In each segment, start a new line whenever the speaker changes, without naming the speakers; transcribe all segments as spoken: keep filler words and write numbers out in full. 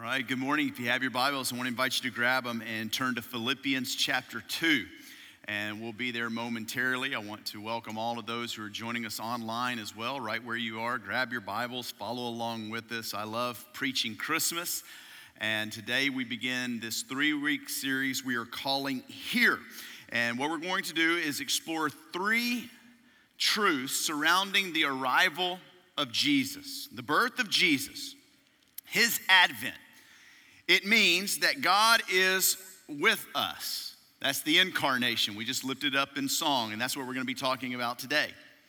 right, good morning. If you have your Bibles, I want to invite you to grab them and turn to Philippians chapter two. And we'll be there momentarily. I want to welcome all of those who are joining us online as well, right where you are. Grab your Bibles, follow along with us. I love preaching Christmas. And today we begin this three-week series we are calling Here. And what we're going to do is explore three truths surrounding the arrival of Jesus, the birth of Jesus, his advent. It means that God is with us. That's the incarnation. We just lifted up in song, and that's what we're going to be talking about today.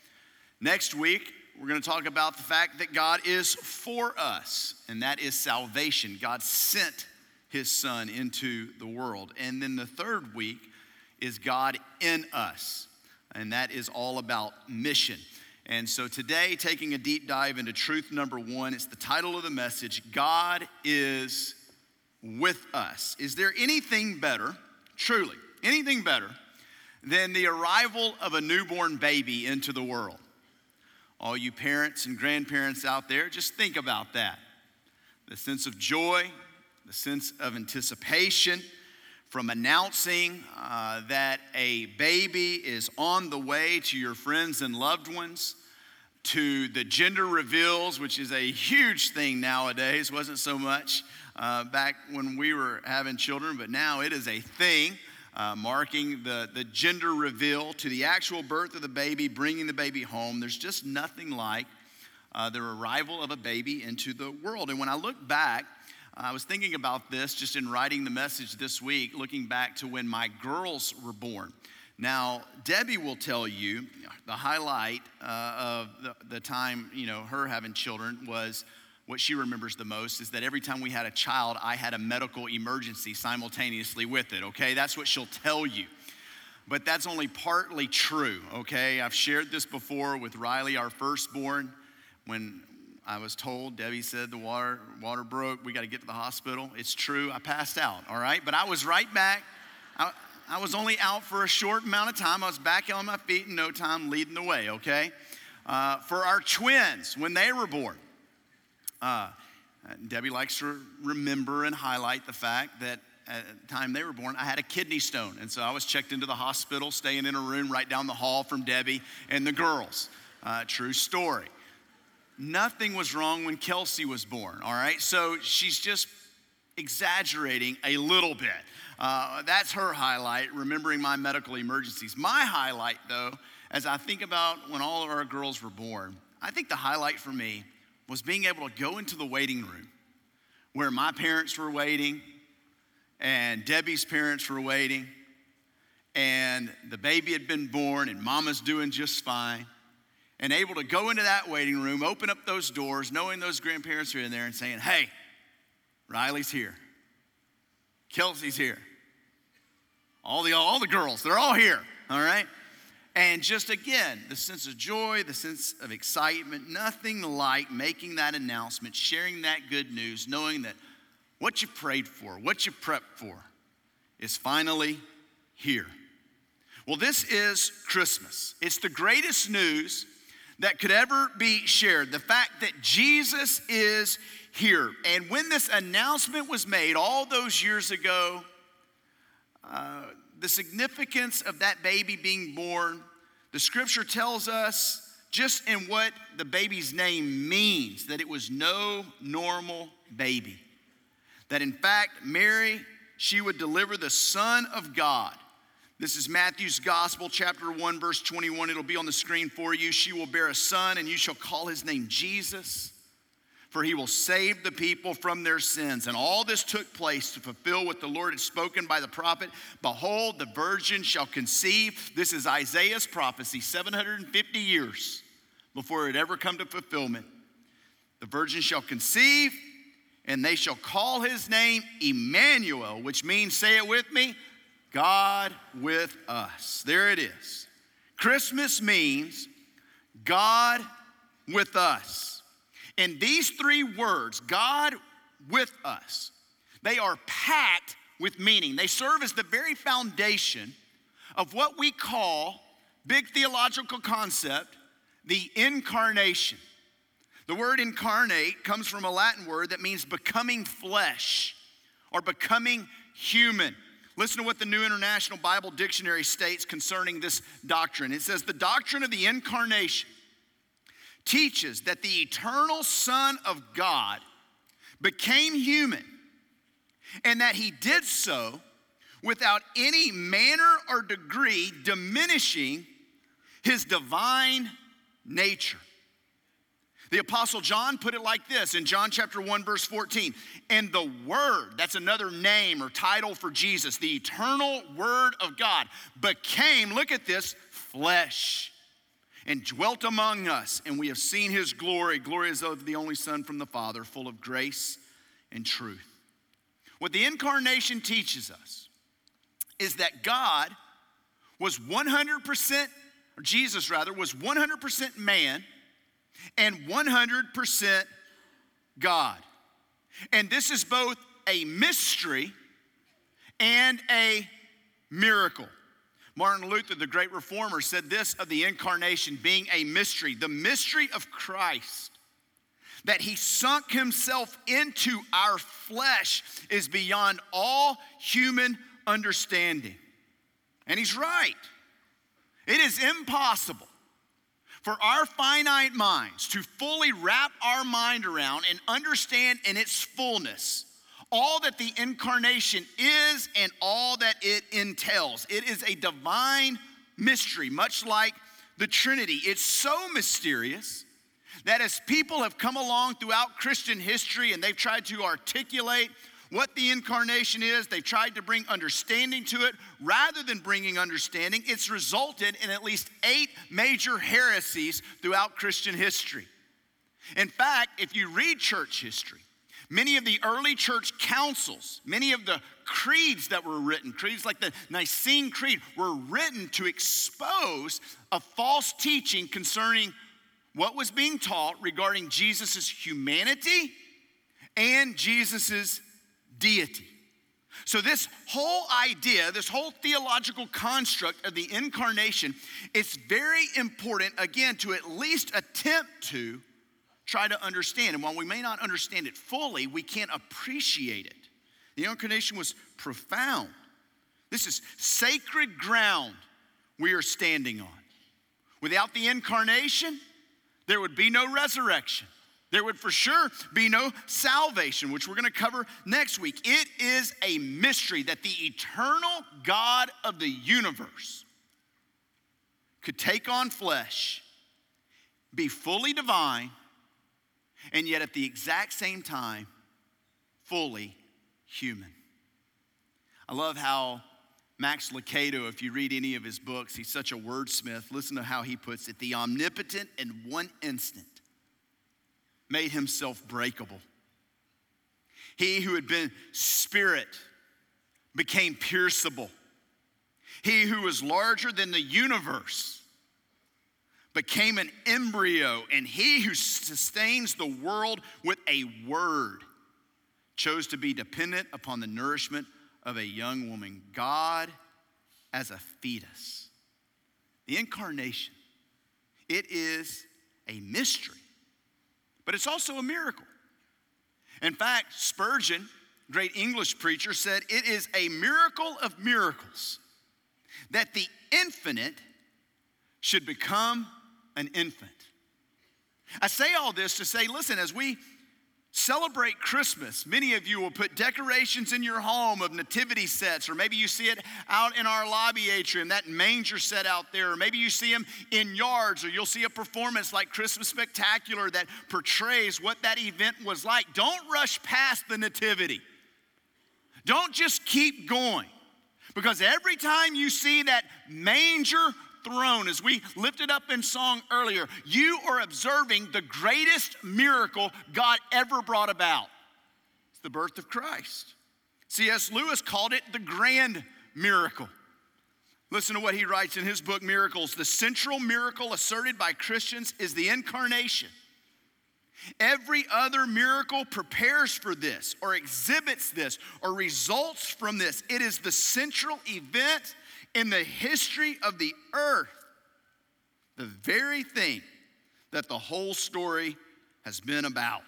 Next week, we're going to talk about the fact that God is for us, and that is salvation. God sent his son into the world. And then the third week is God in us, and that is all about mission. And so today, taking a deep dive into truth number one, it's the title of the message, God is with us. Is there anything better, truly, anything better than the arrival of a newborn baby into the world? All you parents and grandparents out there, just think about that. The sense of joy, the sense of anticipation from announcing uh, that a baby is on the way to your friends and loved ones, to the gender reveals, which is a huge thing nowadays. Wasn't so much uh, back when we were having children, but now it is a thing, uh, marking the, the gender reveal, to the actual birth of the baby, bringing the baby home. There's just nothing like uh, the arrival of a baby into the world. And when I look back, I was thinking about this just in writing the message this week, looking back to when my girls were born. Now, Debbie will tell you the highlight uh, of the, the time, you know, her having children was what she remembers the most is that every time we had a child, I had a medical emergency simultaneously with it, okay? That's what she'll tell you. But that's only partly true, okay? I've shared this before with Riley, our firstborn. When I was told, Debbie said the water, water broke, we got to get to the hospital. It's true, I passed out, all right? But I was right back. I, I was only out for a short amount of time. I was back on my feet in no time, leading the way, okay? Uh, for our twins, when they were born, uh, Debbie likes to remember and highlight the fact that at the time they were born, I had a kidney stone. And so I was checked into the hospital, staying in a room right down the hall from Debbie and the girls. Uh, true story. Nothing was wrong when Kelsey was born, all right? So she's just exaggerating a little bit. Uh, that's her highlight, remembering my medical emergencies. My highlight, though, as I think about when all of our girls were born, I think the highlight for me was being able to go into the waiting room where my parents were waiting and Debbie's parents were waiting and the baby had been born and mama's doing just fine, and able to go into that waiting room, open up those doors, knowing those grandparents are in there and saying, hey, Riley's here. Kelsey's here. All the, all the girls, they're all here, all right? And just again, the sense of joy, the sense of excitement, nothing like making that announcement, sharing that good news, knowing that what you prayed for, what you prepped for is finally here. Well, this is Christmas. It's the greatest news that could ever be shared. The fact that Jesus is here. And when this announcement was made all those years ago, uh, the significance of that baby being born, the scripture tells us just in what the baby's name means, that it was no normal baby. That in fact, Mary, she would deliver the Son of God. This is Matthew's Gospel, chapter one, verse twenty-one. It'll be on the screen for you. She will bear a son, and you shall call his name Jesus, for he will save the people from their sins. And all this took place to fulfill what the Lord had spoken by the prophet. Behold, the virgin shall conceive. This is Isaiah's prophecy, seven hundred fifty years before it ever come to fulfillment. The virgin shall conceive, and they shall call his name Emmanuel, which means, say it with me, God with us. There it is. Christmas means God with us. And these three words, God with us, they are packed with meaning. They serve as the very foundation of what we call, big theological concept, the incarnation. The word incarnate comes from a Latin word that means becoming flesh or becoming human. Listen to what the New International Bible Dictionary states concerning this doctrine. It says, the doctrine of the incarnation teaches that the eternal Son of God became human and that he did so without any manner or degree diminishing his divine nature. The Apostle John put it like this in John chapter one, verse fourteen. And the Word, that's another name or title for Jesus, the eternal Word of God, became, look at this, flesh and dwelt among us. And we have seen his glory, glory as of the only Son from the Father, full of grace and truth. What the incarnation teaches us is that God was one hundred percent, or Jesus rather, was one hundred percent man and one hundred percent God. And this is both a mystery and a miracle. Martin Luther, the great reformer, said this of the incarnation being a mystery, the mystery of Christ, that he sunk himself into our flesh is beyond all human understanding. And he's right. It is impossible for our finite minds to fully wrap our mind around and understand in its fullness all that the incarnation is and all that it entails. It is a divine mystery, much like the Trinity. It's so mysterious that as people have come along throughout Christian history and they've tried to articulate what the incarnation is, they've tried to bring understanding to it. Rather than bringing understanding, it's resulted in at least eight major heresies throughout Christian history. In fact, if you read church history, many of the early church councils, many of the creeds that were written, creeds like the Nicene Creed, were written to expose a false teaching concerning what was being taught regarding Jesus' humanity and Jesus' deity. So this whole idea, this whole theological construct of the incarnation, it's very important, again, to at least attempt to try to understand. And while we may not understand it fully, we can't appreciate it. The incarnation was profound. This is sacred ground we are standing on. Without the incarnation, there would be no resurrection. There would for sure be no salvation, which we're going to cover next week. It is a mystery that the eternal God of the universe could take on flesh, be fully divine, and yet at the exact same time, fully human. I love how Max Lucado, if you read any of his books, he's such a wordsmith. Listen to how he puts it. The omnipotent in one instant made himself breakable. He who had been spirit became pierceable. He who was larger than the universe became an embryo. And he who sustains the world with a word chose to be dependent upon the nourishment of a young woman. God as a fetus. The incarnation, it is a mystery. But it's also a miracle. In fact, Spurgeon, great English preacher, said it is a miracle of miracles that the infinite should become an infant. I say all this to say, listen, as we celebrate Christmas, many of you will put decorations in your home of nativity sets, or maybe you see it out in our lobby atrium, that manger set out there, or maybe you see them in yards, or you'll see a performance like Christmas Spectacular that portrays what that event was like. Don't rush past the nativity. Don't just keep going, because every time you see that manger throne, as we lifted up in song earlier, you are observing the greatest miracle God ever brought about. It's the birth of Christ. C S Lewis called it the grand miracle. Listen to what he writes in his book, Miracles. The central miracle asserted by Christians is the incarnation. Every other miracle prepares for this, or exhibits this, or results from this. It is the central event in the history of the earth, the very thing that the whole story has been about.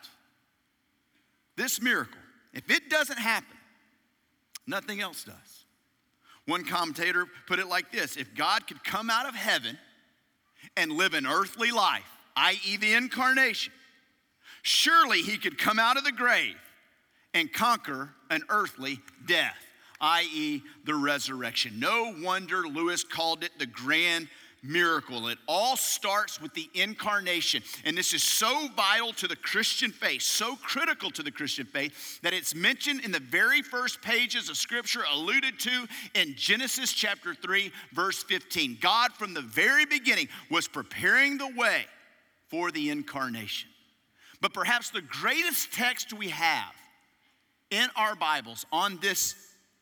This miracle, if it doesn't happen, nothing else does. One commentator put it like this: if God could come out of heaven and live an earthly life, that is the incarnation, surely he could come out of the grave and conquer an earthly death, that is the resurrection. No wonder Lewis called it the grand miracle. It all starts with the incarnation. And this is so vital to the Christian faith, so critical to the Christian faith, that it's mentioned in the very first pages of Scripture, alluded to in Genesis chapter three, verse fifteen. God from the very beginning was preparing the way for the incarnation. But perhaps the greatest text we have in our Bibles on this,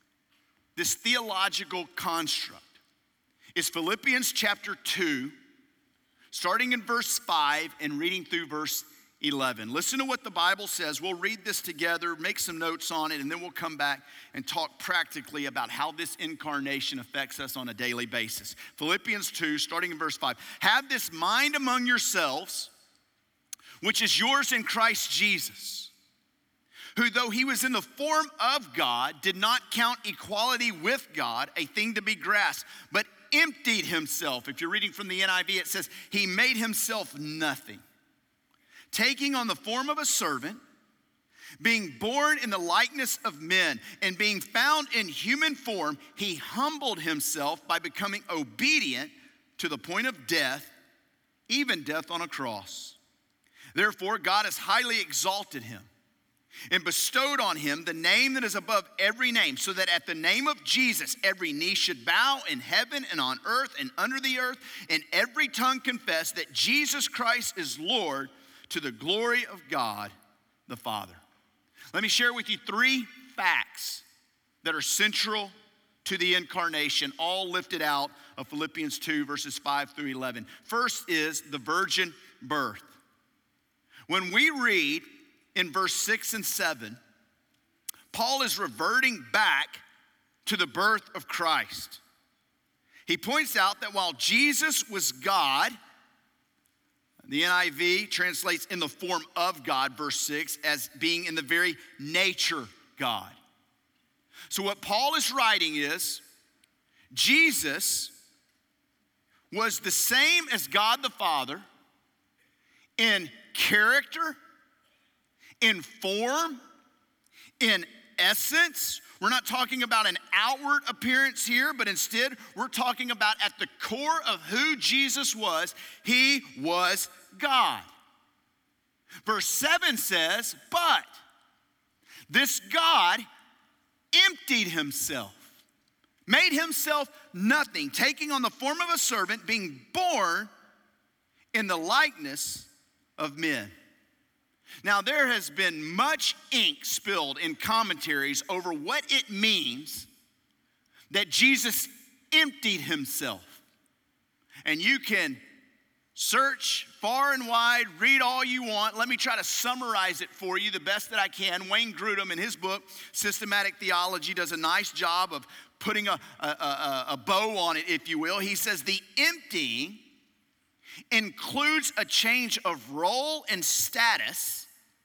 this theological construct is Philippians chapter two, starting in verse five and reading through verse eleven. Listen to what the Bible says. We'll read this together, make some notes on it, and then we'll come back and talk practically about how this incarnation affects us on a daily basis. Philippians two, starting in verse five. Have this mind among yourselves, which is yours in Christ Jesus, who, though he was in the form of God, did not count equality with God a thing to be grasped, but emptied himself. If you're reading from the N I V, it says he made himself nothing, taking on the form of a servant, being born in the likeness of men, and being found in human form, he humbled himself by becoming obedient to the point of death, even death on a cross. Therefore, God has highly exalted him and bestowed on him the name that is above every name, so that at the name of Jesus every knee should bow in heaven and on earth and under the earth, and every tongue confess that Jesus Christ is Lord, to the glory of God the Father. Let me share with you three facts that are central to the incarnation, all lifted out of Philippians two, verses five through eleven. First is the virgin birth. When we read in verse six and seven, Paul is reverting back to the birth of Christ. He points out that while Jesus was God, the N I V translates in the form of God, verse six, as being in the very nature God. So what Paul is writing is, Jesus was the same as God the Father in character, in form, in essence. We're not talking about an outward appearance here, but instead we're talking about at the core of who Jesus was, he was God. Verse seven says, but this God emptied himself, made himself nothing, taking on the form of a servant, being born in the likeness of men. Now, there has been much ink spilled in commentaries over what it means that Jesus emptied himself. And you can search far and wide, read all you want. Let me try to summarize it for you the best that I can. Wayne Grudem, in his book, Systematic Theology, does a nice job of putting a, a, a, a bow on it, if you will. He says the emptying includes a change of role and status,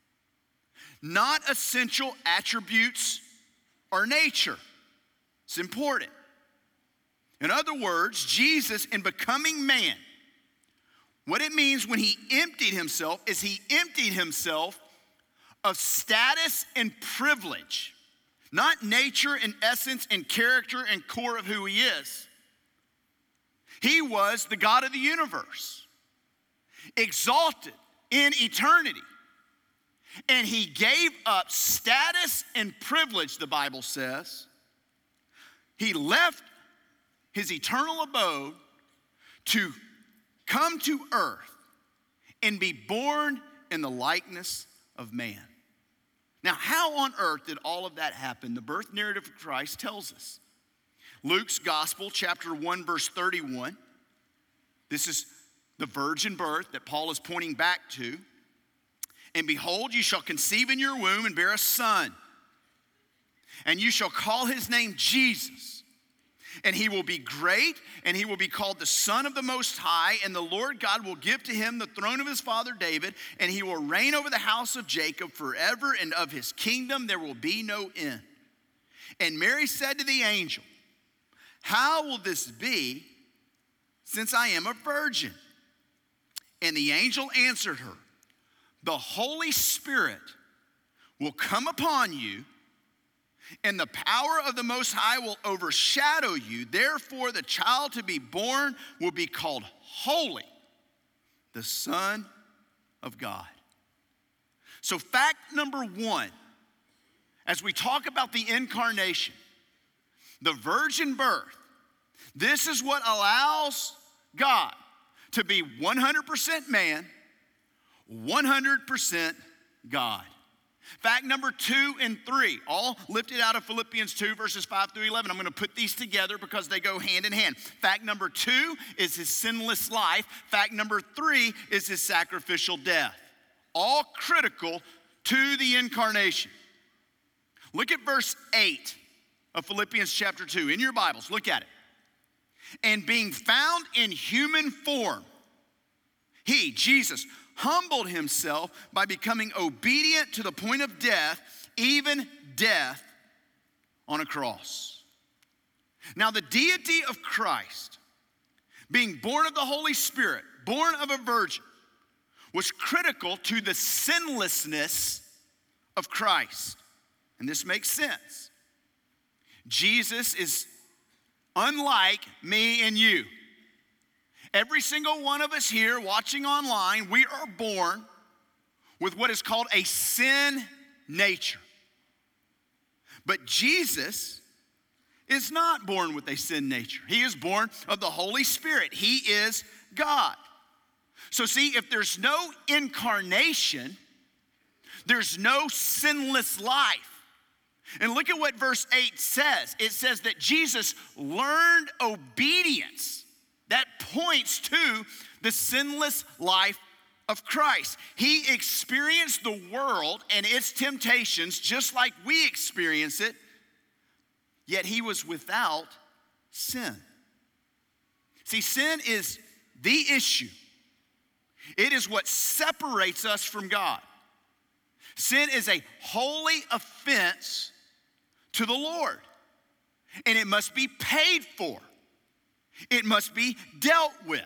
not essential attributes or nature. It's important. In other words, Jesus, in becoming man, what it means when he emptied himself is he emptied himself of status and privilege, not nature and essence and character and core of who he is. He was the God of the universe, exalted in eternity. And he gave up status and privilege, the Bible says. He left his eternal abode to come to earth and be born in the likeness of man. Now, how on earth did all of that happen? The birth narrative of Christ tells us. Luke's Gospel, chapter one, verse thirty-one. This is the virgin birth that Paul is pointing back to. And behold, you shall conceive in your womb and bear a son, and you shall call his name Jesus. And he will be great, and he will be called the Son of the Most High, and the Lord God will give to him the throne of his father David, and he will reign over the house of Jacob forever, and of his kingdom there will be no end. And Mary said to the angel, how will this be, since I am a virgin? And the angel answered her, the Holy Spirit will come upon you, and the power of the Most High will overshadow you. Therefore, the child to be born will be called Holy, the Son of God. So fact number one, as we talk about the incarnation, the virgin birth, this is what allows God to be one hundred percent man, one hundred percent God. Fact number two and three, all lifted out of Philippians two, verses five through eleven. I'm going to put these together because they go hand in hand. Fact number two is his sinless life. Fact number three is his sacrificial death. All critical to the incarnation. Look at verse eight of Philippians chapter two. In your Bibles, look at it. And being found in human form, he, Jesus, humbled himself by becoming obedient to the point of death, even death on a cross. Now, the deity of Christ, being born of the Holy Spirit, born of a virgin, was critical to the sinlessness of Christ. And this makes sense. Jesus is unlike me and you. Every single one of us here watching online, we are born with what is called a sin nature. But Jesus is not born with a sin nature. He is born of the Holy Spirit. He is God. So see, if there's no incarnation, there's no sinless life. And look at what verse eight says. It says that Jesus learned obedience. That points to the sinless life of Christ. He experienced the world and its temptations just like we experience it, yet he was without sin. See, sin is the issue. It is what separates us from God. Sin is a holy offense to the Lord, and it must be paid for. It must be dealt with.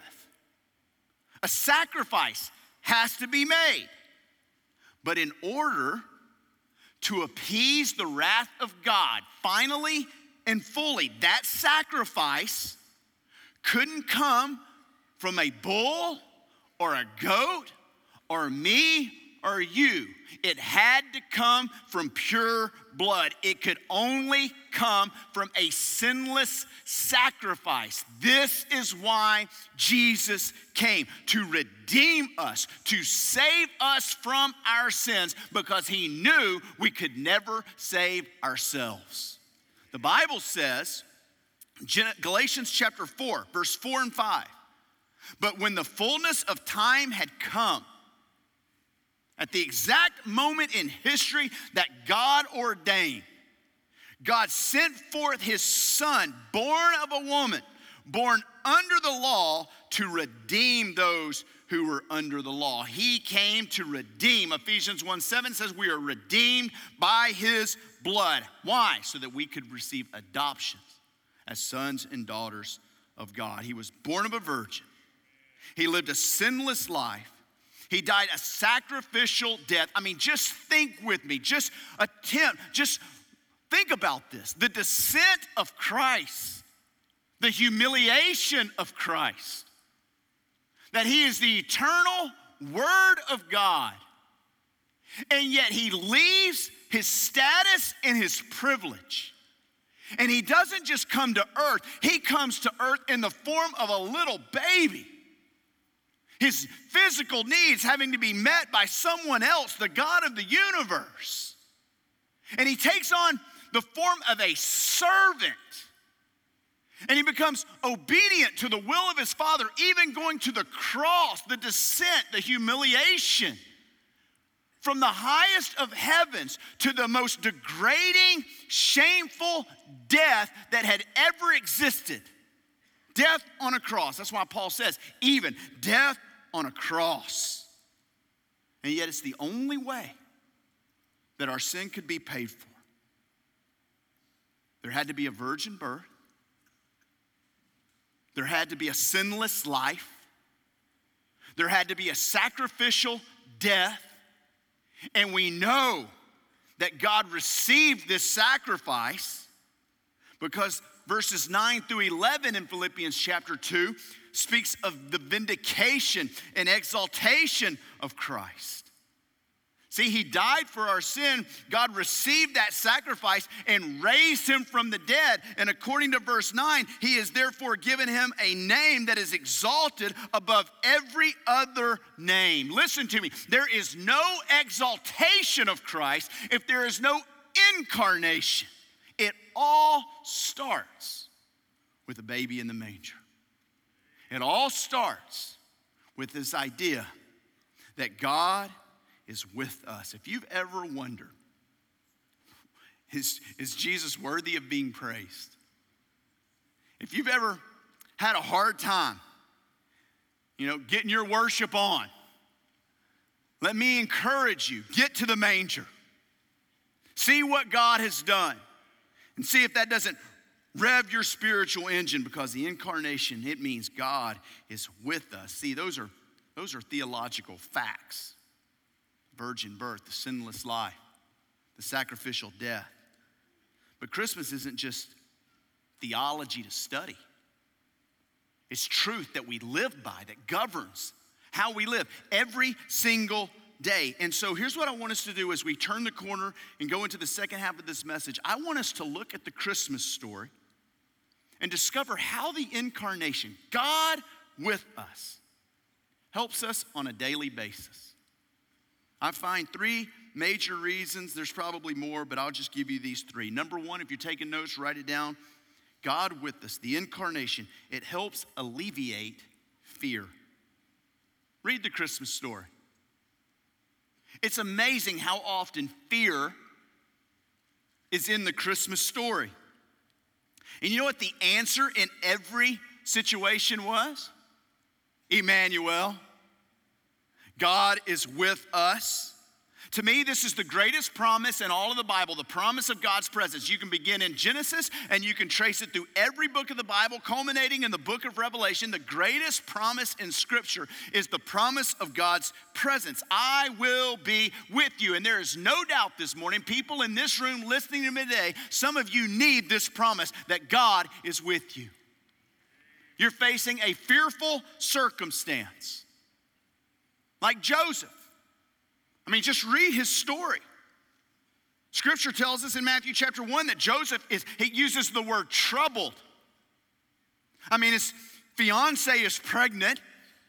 A sacrifice has to be made. But in order to appease the wrath of God, finally and fully, that sacrifice couldn't come from a bull or a goat or me or you. It had to come from pure blood. It could only come from a sinless sacrifice. This is why Jesus came, to redeem us, to save us from our sins, because he knew we could never save ourselves. The Bible says, Galatians chapter four, verse four and five, but when the fullness of time had come, at the exact moment in history that God ordained, God sent forth his son, born of a woman, born under the law, to redeem those who were under the law. He came to redeem. Ephesians one seven says we are redeemed by his blood. Why? So that we could receive adoption as sons and daughters of God. He was born of a virgin. He lived a sinless life. He died a sacrificial death. I mean, just think with me. Just attempt, just think about this. The descent of Christ, the humiliation of Christ, that he is the eternal Word of God, and yet he leaves his status and his privilege. And he doesn't just come to earth, he comes to earth in the form of a little baby. His physical needs having to be met by someone else, the God of the universe. And he takes on the form of a servant. And he becomes obedient to the will of his Father, even going to the cross, the descent, the humiliation. from the highest of heavens to the most degrading, shameful death that had ever existed. Death on a cross. That's why Paul says, even death on a cross. And yet it's the only way that our sin could be paid for. There had to be a virgin birth. There had to be a sinless life. There had to be a sacrificial death. And we know that God received this sacrifice because verses nine through eleven in Philippians chapter two speaks of the vindication and exaltation of Christ. See, he died for our sin. God received that sacrifice and raised him from the dead. And according to verse nine, he has therefore given him a name that is exalted above every other name. Listen to me. There is no exaltation of Christ if there is no incarnation. It all starts with a baby in the manger. It all starts with this idea that God is with us. If you've ever wondered, is, is Jesus worthy of being praised? If you've ever had a hard time, you know, getting your worship on, let me encourage you, get to the manger. See what God has done. And see if that doesn't rev your spiritual engine, because the incarnation, it means God is with us. See, those are, those are theological facts. Virgin birth, the sinless life, the sacrificial death. But Christmas isn't just theology to study. It's truth that we live by, that governs how we live every single day. And so here's what I want us to do as we turn the corner and go into the second half of this message. I want us to look at the Christmas story and discover how the incarnation, God with us, helps us on a daily basis. I find three major reasons. There's probably more, but I'll just give you these three. Number one, if you're taking notes, write it down. God with us, the incarnation, it helps alleviate fear. Read the Christmas story. It's amazing how often fear is in the Christmas story. And you know what the answer in every situation was? Emmanuel. God is with us. To me, this is the greatest promise in all of the Bible, the promise of God's presence. You can begin in Genesis and you can trace it through every book of the Bible, culminating in the book of Revelation. The greatest promise in Scripture is the promise of God's presence. I will be with you. And there is no doubt this morning, people in this room listening to me today, some of you need this promise that God is with you. You're facing a fearful circumstance. Like Joseph. I mean, just read his story. Scripture tells us in Matthew chapter one that Joseph is, he uses the word troubled. I mean, his fiance is pregnant.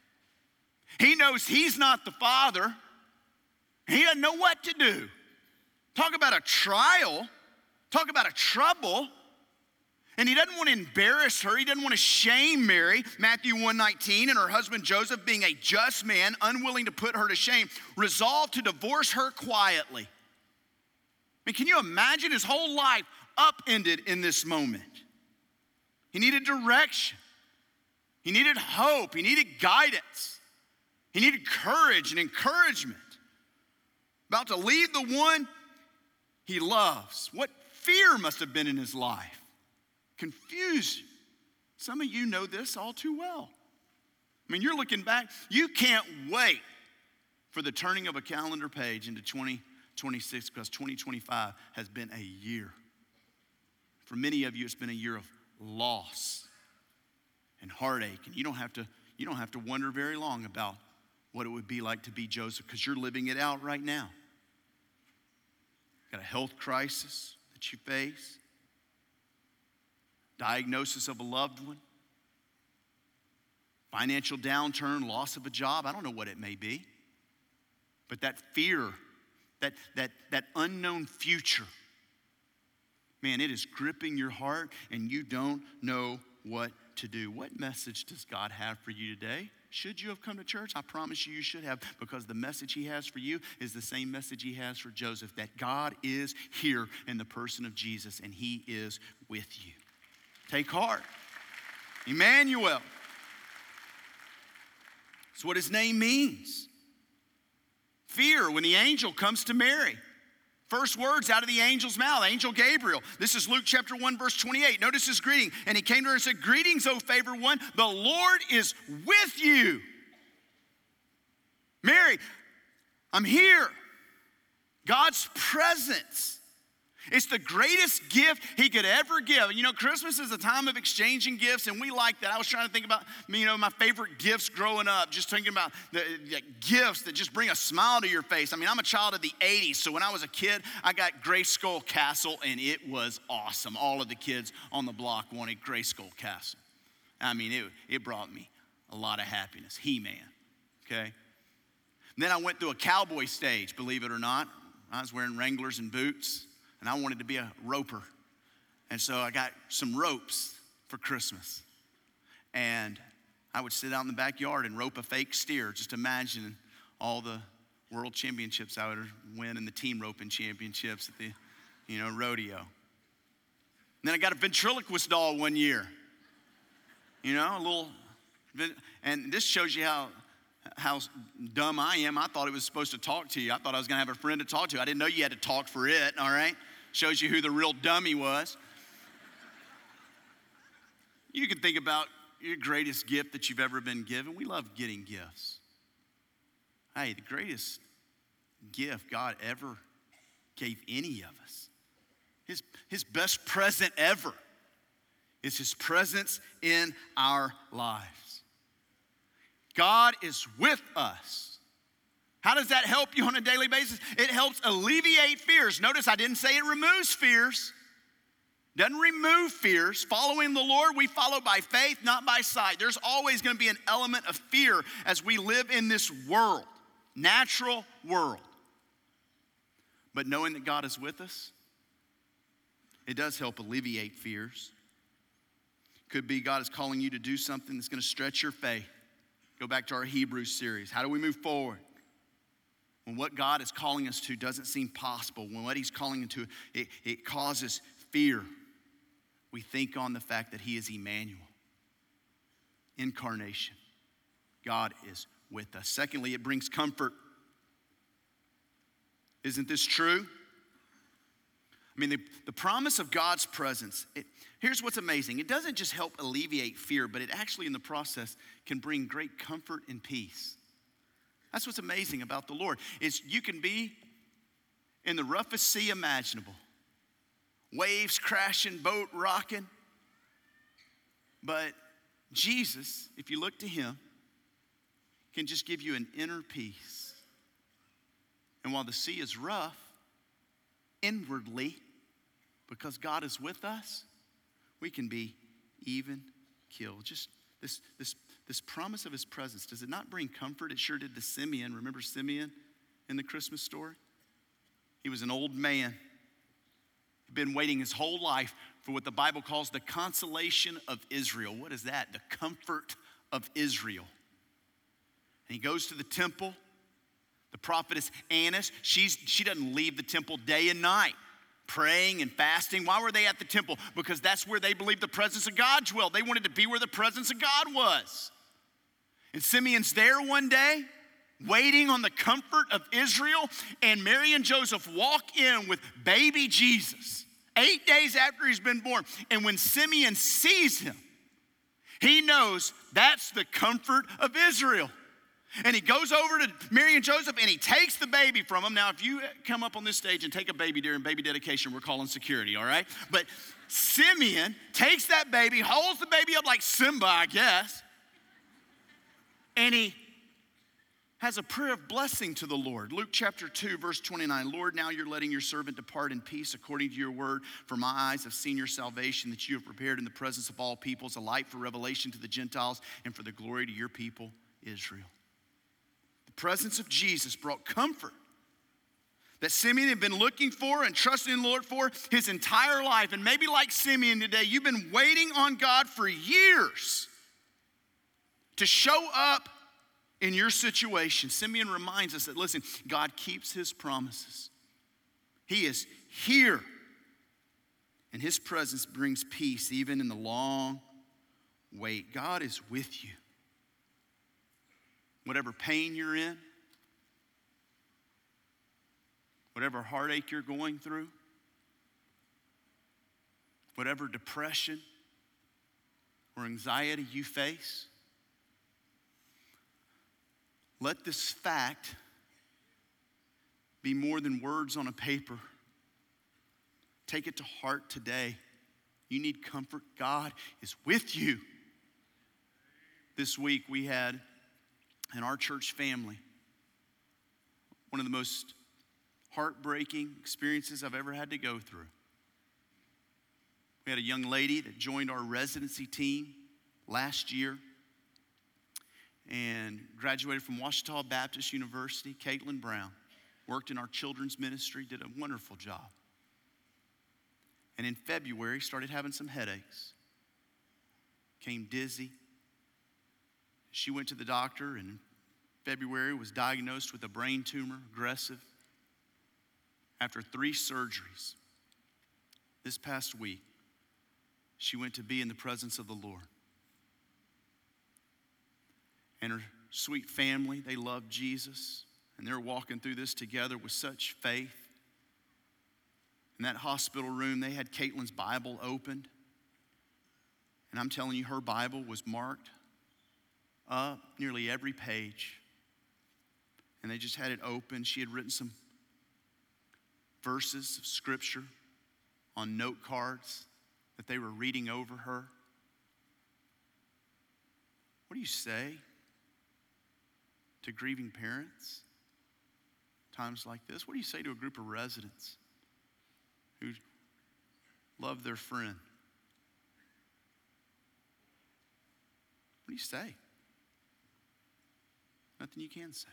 He knows he's not the father. He doesn't know what to do. Talk about a trial. Talk about a trouble. And he doesn't want to embarrass her. He doesn't want to shame Mary. Matthew one nineteen, and her husband Joseph, being a just man, unwilling to put her to shame, resolved to divorce her quietly. I mean, can you imagine his whole life upended in this moment? He needed direction. He needed hope. He needed guidance. He needed courage and encouragement. About to leave the one he loves. What fear must have been in his life. Confusion. Some of you know this all too well. I mean, you're looking back, you can't wait for the turning of a calendar page into twenty twenty-six, because twenty twenty-five has been a year. For many of you, it's been a year of loss and heartache, and you don't have to, you don't have to wonder very long about what it would be like to be Joseph, because you're living it out right now. Got a health crisis that you face. Diagnosis of a loved one, financial downturn, loss of a job. I don't know what it may be. But that fear, that, that, that unknown future, man, it is gripping your heart and you don't know what to do. What message does God have for you today? should you have come to church? I promise you, you should have, because the message he has for you is the same message he has for Joseph, that God is here in the person of Jesus, and he is with you. Take heart. Emmanuel. That's what his name means. Fear, when the angel comes to Mary. First words out of the angel's mouth, angel Gabriel. This is Luke chapter one, verse twenty-eight. Notice his greeting. And he came to her and said, greetings, O favored one. The Lord is with you. Mary, I'm here. God's presence. It's the greatest gift he could ever give. You know, Christmas is a time of exchanging gifts, and we like that. I was trying to think about, you know, my favorite gifts growing up, just thinking about the, the gifts that just bring a smile to your face. I mean, I'm a child of the eighties, so when I was a kid, I got Grayskull Castle, and it was awesome. All of the kids on the block wanted Grayskull Castle. I mean, it, it brought me a lot of happiness. He-Man, okay? And then I went through a cowboy stage, believe it or not. I was wearing Wranglers and boots. And I wanted to be a roper. And so I got some ropes for Christmas. And I would sit out in the backyard and rope a fake steer. Just imagine all the world championships I would win and the team roping championships at the, you know, rodeo. And then I got a ventriloquist doll one year. You know, a little, and this shows you how, how dumb I am. I thought it was supposed to talk to you. I thought I was going to have a friend to talk to. I didn't know you had to talk for it, all right? Shows you who the real dummy was. You can think about your greatest gift that you've ever been given. We love getting gifts. Hey, the greatest gift God ever gave any of us, his, his best present ever, is his presence in our lives. God is with us. How does that help you on a daily basis? It helps alleviate fears. Notice I didn't say it removes fears. Doesn't remove fears. Following the Lord, we follow by faith, not by sight. There's always going to be an element of fear as we live in this world, natural world. But knowing that God is with us, it does help alleviate fears. Could be God is calling you to do something that's going to stretch your faith. Go back to our Hebrews series. How do we move forward? When what God is calling us to doesn't seem possible, when what he's calling into, it, it causes fear, we think on the fact that he is Emmanuel. Incarnation. God is with us. Secondly, it brings comfort. Isn't this true? I mean, the, the promise of God's presence, it, here's what's amazing. It doesn't just help alleviate fear, but it actually in the process can bring great comfort and peace. That's what's amazing about the Lord, is you can be in the roughest sea imaginable. Waves crashing, boat rocking. But Jesus, if you look to him, can just give you an inner peace. And while the sea is rough, inwardly, because God is with us, we can be even killed. Just this, this, this promise of his presence, does it not bring comfort? It sure did to Simeon. Remember Simeon in the Christmas story? He was an old man. He'd been waiting his whole life for what the Bible calls the consolation of Israel. What is that? The comfort of Israel. And he goes to the temple. The prophetess Annas, she's, she doesn't leave the temple day and night, praying and fasting. Why were they at the temple? Because that's where they believed the presence of God dwelled. They wanted to be where the presence of God was. And Simeon's there one day, waiting on the comfort of Israel, and Mary and Joseph walk in with baby Jesus, eight days after he's been born. And when Simeon sees him, he knows that's the comfort of Israel. And he goes over to Mary and Joseph and he takes the baby from them. Now, if you come up on this stage and take a baby during baby dedication, we're calling security, all right? But Simeon takes that baby, holds the baby up like Simba, I guess, and he has a prayer of blessing to the Lord. Luke chapter two, verse twenty-nine. Lord, now you're letting your servant depart in peace according to your word. For my eyes have seen your salvation that you have prepared in the presence of all peoples, a light for revelation to the Gentiles and for the glory to your people, Israel. The presence of Jesus brought comfort that Simeon had been looking for and trusting in the Lord for his entire life. And maybe like Simeon today, you've been waiting on God for years to show up in your situation. Simeon reminds us that, listen, God keeps his promises. He is here. And his presence brings peace even in the long wait. God is with you. Whatever pain you're in, whatever heartache you're going through, whatever depression or anxiety you face, let this fact be more than words on a paper. Take it to heart today. You need comfort. God is with you. This week we had in our church family one of the most heartbreaking experiences I've ever had to go through. We had a young lady that joined our residency team last year and graduated from Ouachita Baptist University. Caitlin Brown worked in our children's ministry, did a wonderful job. And in February, started having some headaches. Came dizzy. She went to the doctor and in February was diagnosed with a brain tumor, aggressive. After three surgeries, this past week, she went to be in the presence of the Lord. And her sweet family, they love Jesus, and they're walking through this together with such faith. In that hospital room, they had Caitlin's Bible opened. And I'm telling you, her Bible was marked up nearly every page. And they just had it open. She had written some verses of scripture on note cards that they were reading over her. What do you say to grieving parents times like this? What do you say to a group of residents who love their friend? What do you say? Nothing you can say.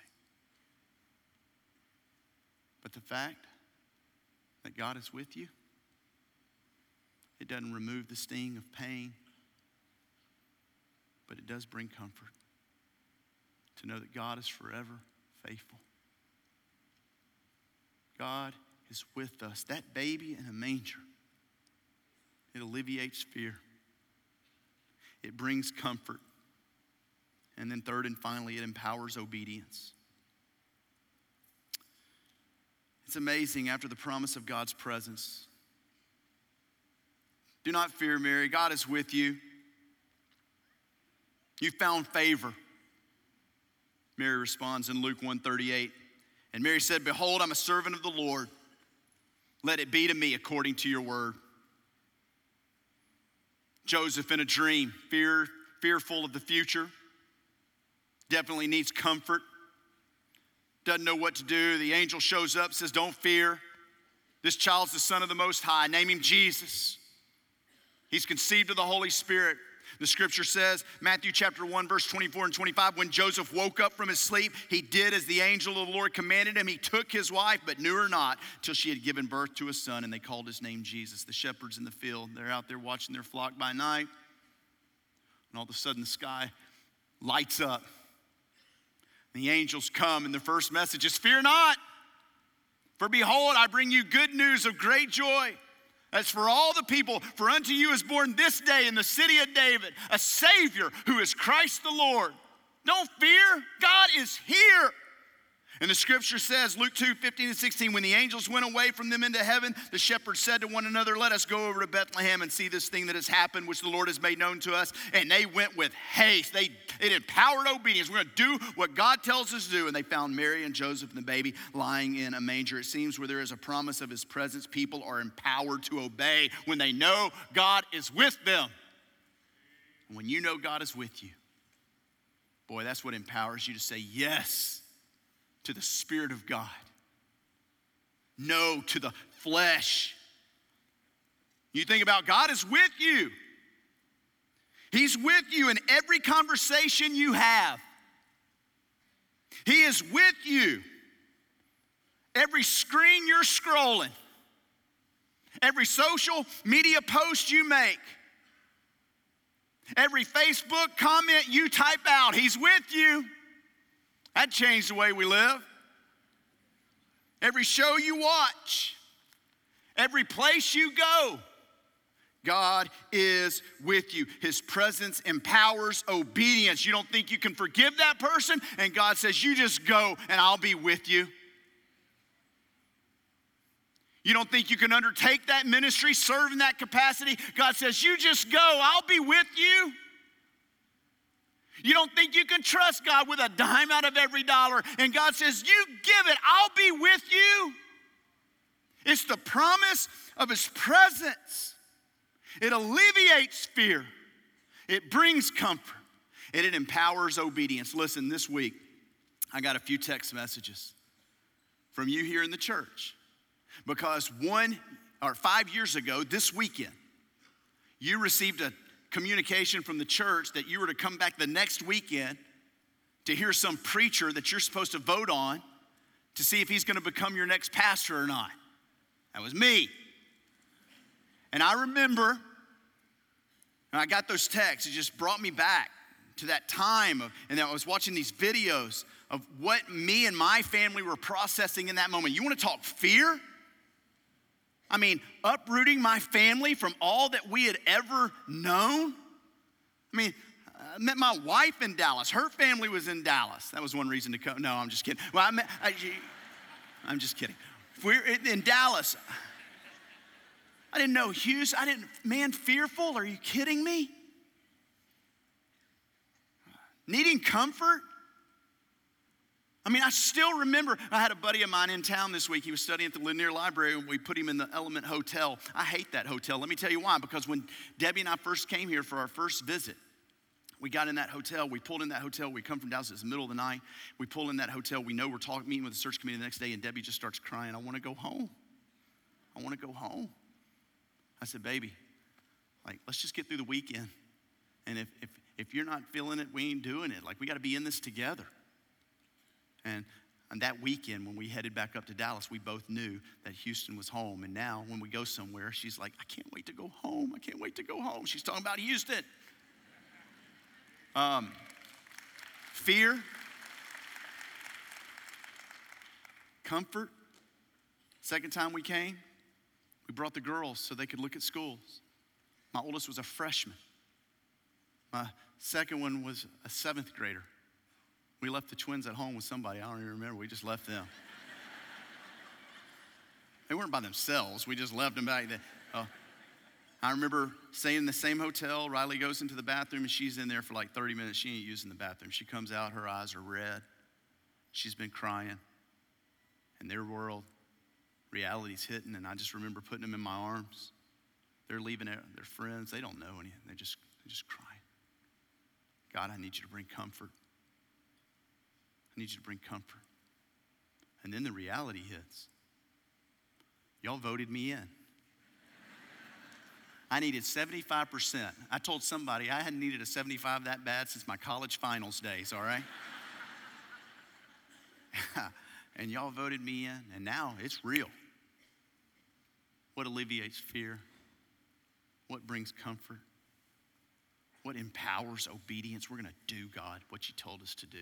But the fact that God is with you, it doesn't remove the sting of pain, but it does bring comfort to know that God is forever faithful. God is with us. That baby in a manger, it alleviates fear. It brings comfort. And then third and finally, it empowers obedience. It's amazing after the promise of God's presence. Do not fear, Mary. God is with you. You found favor. Mary responds in Luke one thirty-eight. And Mary said, behold, I'm a servant of the Lord. Let it be to me according to your word. Joseph in a dream, fear, fearful of the future. Definitely needs comfort. Doesn't know what to do. The angel shows up, says, don't fear. This child's the Son of the Most High. Name him Jesus. He's conceived of the Holy Spirit. The scripture says, Matthew chapter one, verse twenty-four and twenty-five, when Joseph woke up from his sleep, he did as the angel of the Lord commanded him. He took his wife, but knew her not, till she had given birth to a son, and they called his name Jesus. The shepherds in the field, they're out there watching their flock by night, and all of a sudden the sky lights up. The angels come, and the first message is, fear not, for behold, I bring you good news of great joy. That's for all the people, for unto you is born this day in the city of David a Savior who is Christ the Lord. Don't fear, God is here. And the scripture says, Luke two, fifteen and sixteen, when the angels went away from them into heaven, the shepherds said to one another, let us go over to Bethlehem and see this thing that has happened, which the Lord has made known to us. And they went with haste. They, it empowered obedience. We're going to do what God tells us to do. And they found Mary and Joseph and the baby lying in a manger. It seems where there is a promise of his presence, people are empowered to obey when they know God is with them. When you know God is with you, boy, that's what empowers you to say yes to the Spirit of God. No to the flesh. You think about God is with you. He's with you in every conversation you have. He is with you. Every screen you're scrolling. Every social media post you make. Every Facebook comment you type out. He's with you. That changed the way we live. Every show you watch, every place you go, God is with you. His presence empowers obedience. You don't think you can forgive that person? And God says, you just go and I'll be with you. You don't think you can undertake that ministry, serve in that capacity? God says, you just go, I'll be with you. You don't think you can trust God with a dime out of every dollar? And God says, you give it, I'll be with you. It's the promise of his presence. It alleviates fear. It brings comfort. And it empowers obedience. Listen, this week, I got a few text messages from you here in the church. Because one or five years ago, this weekend, you received a communication from the church that you were to come back the next weekend to hear some preacher that you're supposed to vote on to see if he's going to become your next pastor or not. That was me. And I remember, and I got those texts, it just brought me back to that time of, and I was watching these videos of what me and my family were processing in that moment. You want to talk fear? I mean, uprooting my family from all that we had ever known. I mean, I met my wife in Dallas. Her family was in Dallas. That was one reason to come. No, I'm just kidding. Well, I met, I, I'm just kidding. We're in Dallas. I didn't know Houston. I didn't, man, fearful? Are you kidding me? Needing comfort? I mean, I still remember, I had a buddy of mine in town this week. He was studying at the Lanier Library, and we put him in the Element Hotel. I hate that hotel. Let me tell you why. Because when Debbie and I first came here for our first visit, we got in that hotel. We pulled in that hotel. We come from Dallas. It's the middle of the night. We pull in that hotel. We know we're talking, meeting with the search committee the next day, and Debbie just starts crying. I want to go home. I want to go home. I said, baby, like, let's just get through the weekend. And if, if, if you're not feeling it, we ain't doing it. Like, we got to be in this together. And on that weekend, when we headed back up to Dallas, we both knew that Houston was home. And now when we go somewhere, she's like, I can't wait to go home. I can't wait to go home. She's talking about Houston. Um, fear, comfort. Second time we came, we brought the girls so they could look at schools. My oldest was a freshman. My second one was a seventh grader. We left the twins at home with somebody. I don't even remember. We just left them. They weren't by themselves. We just left them back there. Uh, I remember staying in the same hotel. Riley goes into the bathroom, and she's in there for like thirty minutes. She ain't using the bathroom. She comes out. Her eyes are red. She's been crying. In their world, reality's hitting, and I just remember putting them in my arms. They're leaving their friends. They don't know anything. They're just, they're just crying. God, I need you to bring comfort. I need you to bring comfort. And then the reality hits. Y'all voted me in. I needed seventy-five percent. I told somebody I hadn't needed a seventy-five that bad since my college finals days, all right? And y'all voted me in, and now it's real. What alleviates fear? What brings comfort? What empowers obedience? We're going to do, God, what you told us to do.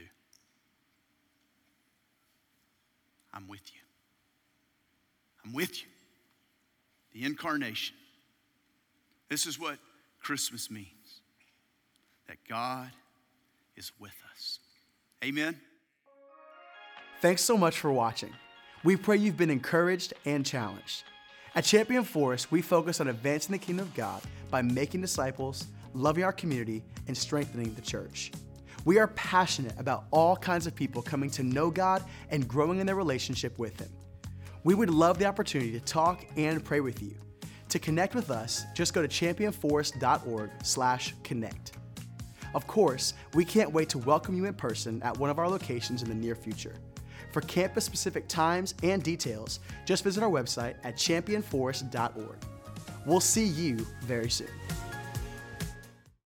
I'm with you. I'm with you. The incarnation. This is what Christmas means. That God is with us. Amen.
Thanks so much for watching. We pray you've been encouraged and challenged. At Champion Forest, we focus on advancing the kingdom of God by making disciples, loving our community, and strengthening the church. We are passionate about all kinds of people coming to know God and growing in their relationship with Him. We would love the opportunity to talk and pray with you. To connect with us, just go to champion forest dot org slash connect. Of course, we can't wait to welcome you in person at one of our locations in the near future. For campus-specific times and details, just visit our website at champion forest dot org. We'll see you very soon.